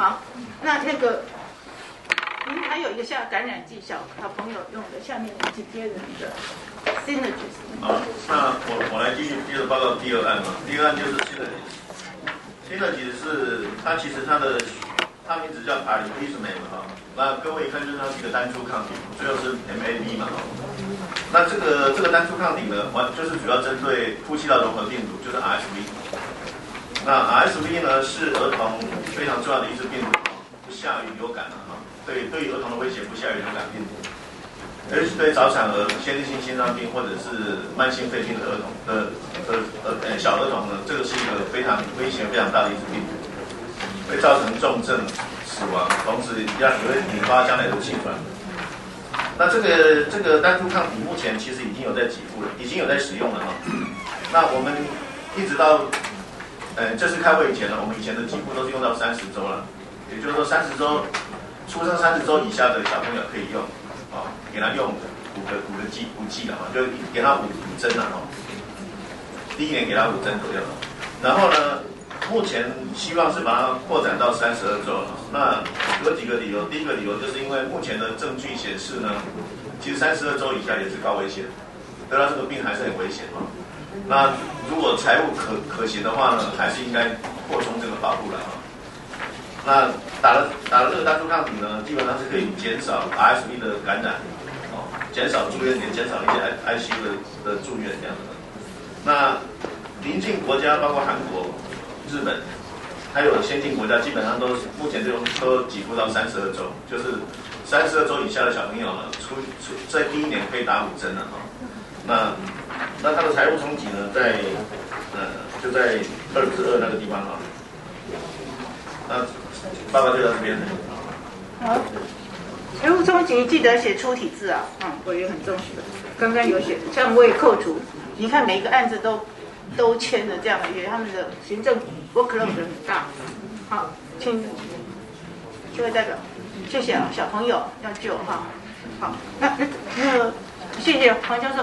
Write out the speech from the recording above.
好，那个，您还有一个像感染剂，小朋友用的，下面紧接着那个 Synergis。 好，那我来继续接着报告第二案嘛。第二案就是 Synergis 是它其实它名字叫卡里利斯美嘛哈。那各位一看就是它是一个单株抗体，最后是 MAB 嘛哈。那这个单株抗体呢，就是主要针对呼吸道融合病毒，就是 RSV。那 RSV 呢是儿童非常重要的一支病毒，不下于流感了哈。对于儿童的威胁不下于流感病毒，而且对早产儿、先天性心脏病或者是慢性肺病的儿童小儿童呢，这个是一个非常威胁非常大的一支病毒，会造成重症、死亡，同时也会引发将来的气喘。那这个单株抗体目前其实已经有在给付了，已经有在使用了哈。那我们一直到这次开会以前呢，我们以前的给付都是用到30周了，也就是说30周出生30周以下的小朋友可以用，给他用5剂的哈，就给他5针了哈。第一年给他5针左右，然后呢，目前希望是把它扩展到32周。那有几个理由，第一个理由就是因为目前的证据显示呢，其实32周以下也是高危险，得到这个病还是很危险哈。那如果财务可行的话呢，还是应该扩充这个保护了哈。那打了这个单株抗体呢，基本上是可以减少 RSV 的感染，减少住院，也减少一些 ICU 的住院这样的。那邻近国家包括韩国、日本，还有先进国家，基本上都目前都给付到32周，就是32周以下的小朋友呢，在第一年可以打5针了哈。那它的财务冲击呢，就在2+2那个地方哈。那报告就到这边。 好，财务冲击记得写出体字啊，委员很重视的。刚刚有写，像我也扣除，你看每一个案子都签了这样的约，他们的行政 workload 很大。好，请这位代表，谢谢啊，小朋友要救哈。好，那个谢谢黄教授。